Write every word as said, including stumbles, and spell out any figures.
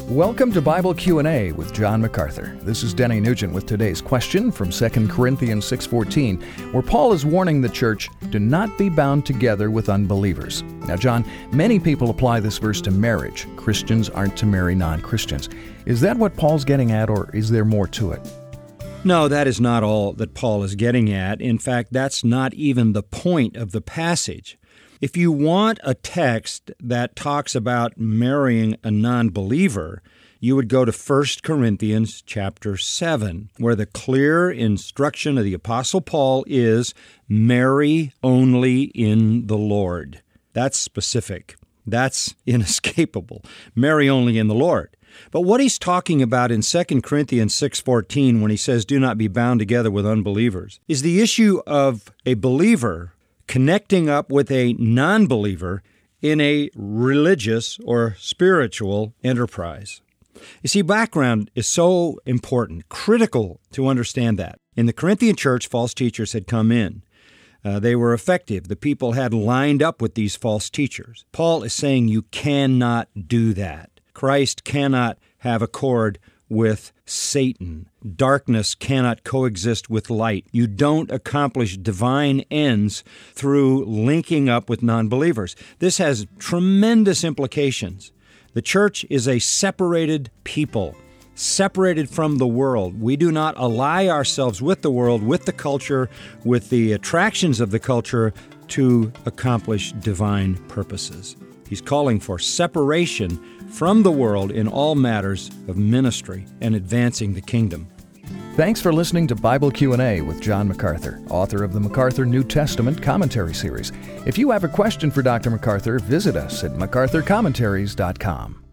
Welcome to Bible Q and A with John MacArthur. This is Denny Nugent with today's question from Second Corinthians six fourteen, where Paul is warning the church, do not be bound together with unbelievers. Now, John, many people apply this verse to marriage. Christians aren't to marry non-Christians. Is that what Paul's getting at, or is there more to it? No, that is not all that Paul is getting at. In fact, that's not even the point of the passage. If you want a text that talks about marrying a non-believer, you would go to First Corinthians chapter seven, where the clear instruction of the Apostle Paul is, marry only in the Lord. That's specific. That's inescapable. Marry only in the Lord. But what he's talking about in Second Corinthians six fourteen, when he says, do not be bound together with unbelievers, is the issue of a believer connecting up with a non-believer in a religious or spiritual enterprise. You see, background is so important, critical to understand that. In the Corinthian church, false teachers had come in. Uh, they were effective. The people had lined up with these false teachers. Paul is saying you cannot do that. Christ cannot have accord with Satan. Darkness cannot coexist with light. You don't accomplish divine ends through linking up with non-believers. This has tremendous implications. The church is a separated people, separated from the world. We do not ally ourselves with the world, with the culture, with the attractions of the culture to accomplish divine purposes. He's calling for separation from the world in all matters of ministry and advancing the kingdom. Thanks for listening to Bible Q and A with John MacArthur, author of the MacArthur New Testament Commentary Series. If you have a question for Doctor MacArthur, visit us at macarthur commentaries dot com.